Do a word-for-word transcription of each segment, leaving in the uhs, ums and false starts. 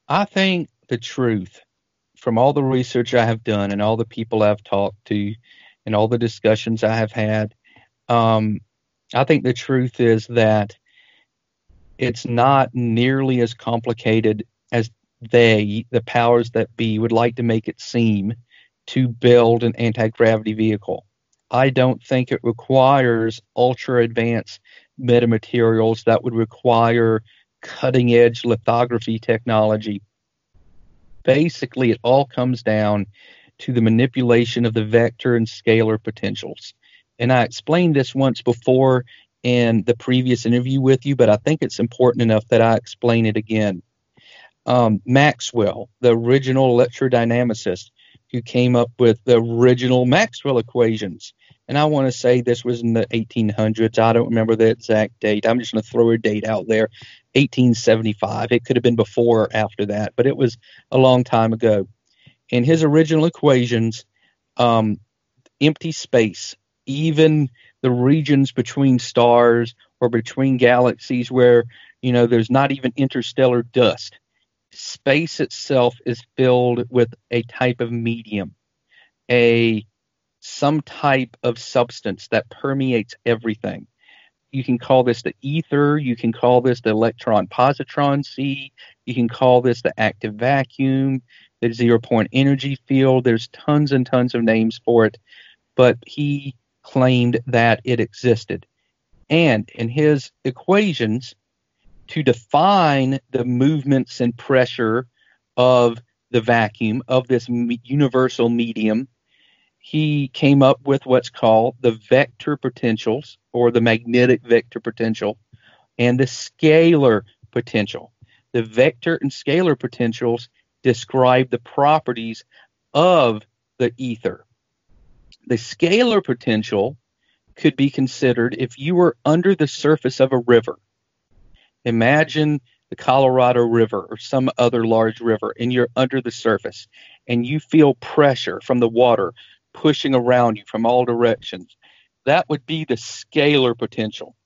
I think the truth from all the research I have done and all the people I've talked to and all the discussions I have had, um, I think the truth is that it's not nearly as complicated as they, the powers that be, would like to make it seem to build an anti gravity vehicle. I don't think it requires ultra advanced metamaterials that would require cutting edge lithography technology. Basically, it all comes down to the manipulation of the vector and scalar potentials. And I explained this once before in the previous interview with you, but I think it's important enough that I explain it again. Um, Maxwell, the original electrodynamicist who came up with the original Maxwell equations. And I want to say this was in the eighteen hundreds. I don't remember the exact date. I'm just going to throw a date out there, eighteen seventy-five. It could have been before or after that, but it was a long time ago. In his original equations, um, empty space, even the regions between stars or between galaxies where, you know, there's not even interstellar dust, space itself is filled with a type of medium, a some type of substance that permeates everything. You can call this the ether, you can call this the electron positron sea, you can call this the active vacuum, the zero point energy field. There's tons and tons of names for it, but he claimed that it existed. And in his equations, to define the movements and pressure of the vacuum, of this universal medium, he came up with what's called the vector potentials, or the magnetic vector potential, and the scalar potential. The vector and scalar potentials describe the properties of the ether. The scalar potential could be considered if you were under the surface of a river. Imagine the Colorado River or some other large river, and you're under the surface, and you feel pressure from the water pushing around you from all directions. That would be the scalar potential.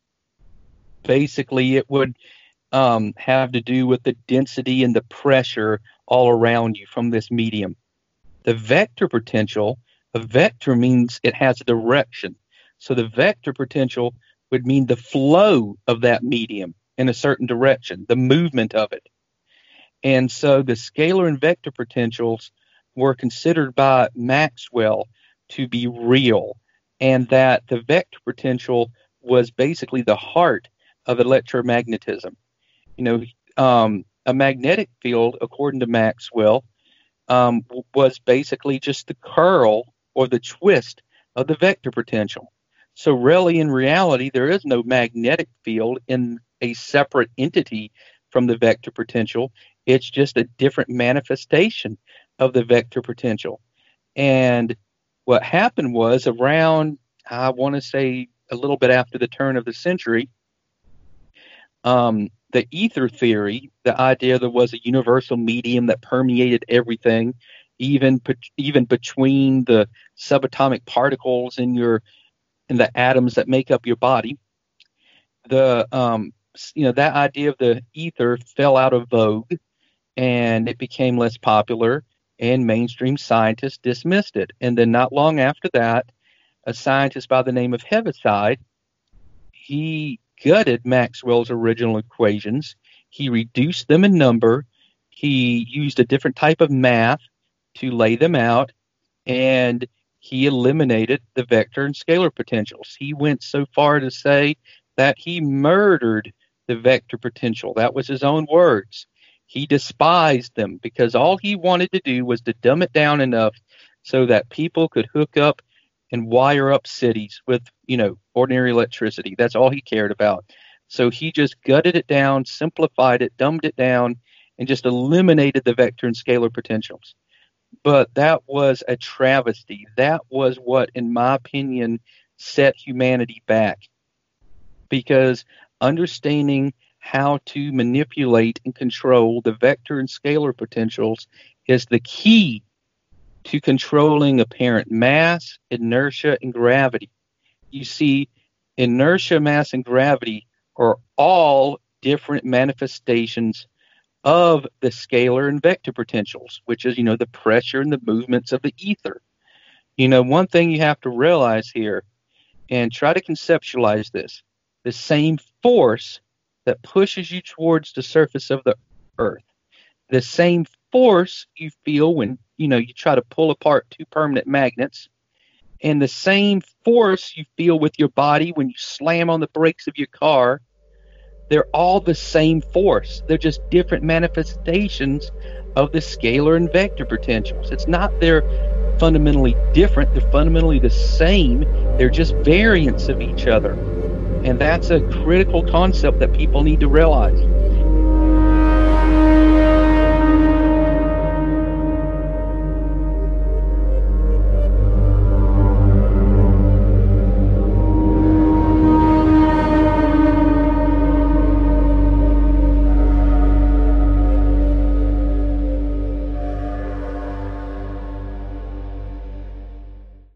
Basically, it would um, have to do with the density and the pressure all around you from this medium. The vector potential, a vector means it has a direction. So the vector potential would mean the flow of that medium in a certain direction, the movement of it. And so the scalar and vector potentials were considered by Maxwell to be real, and that the vector potential was basically the heart of electromagnetism. You know, um, a magnetic field, according to Maxwell, um, was basically just the curl or the twist of the vector potential. So really, in reality, there is no magnetic field in a separate entity from the vector potential. It's just a different manifestation of the vector potential. And what happened was around, I want to say, a little bit after the turn of the century, um, the ether theory, the idea there was a universal medium that permeated everything, even even between the subatomic particles in your in the atoms that make up your body. The um, you know that idea of the ether fell out of vogue, and it became less popular, and mainstream scientists dismissed it. And then not long after that, a scientist by the name of Heaviside, he gutted Maxwell's original equations. He reduced them in number. He used a different type of math to lay them out, and he eliminated the vector and scalar potentials. He went so far to say that he murdered the vector potential. That was his own words. He despised them because all he wanted to do was to dumb it down enough so that people could hook up and wire up cities with, you know, ordinary electricity. That's all he cared about. So he just gutted it down, simplified it, dumbed it down, and just eliminated the vector and scalar potentials. But that was a travesty. That was what, in my opinion, set humanity back. Because understanding how to manipulate and control the vector and scalar potentials is the key to controlling apparent mass, inertia, and gravity. You see, inertia, mass, and gravity are all different manifestations of the scalar and vector potentials, which is, you know, the pressure and the movements of the ether. You know, one thing you have to realize here and try to conceptualize this, the same force that pushes you towards the surface of the earth, the same force you feel when, you know, you try to pull apart two permanent magnets, and the same force you feel with your body when you slam on the brakes of your car, they're all the same force. They're just different manifestations of the scalar and vector potentials. It's not they're fundamentally different. They're fundamentally the same. They're just variants of each other. And that's a critical concept that people need to realize.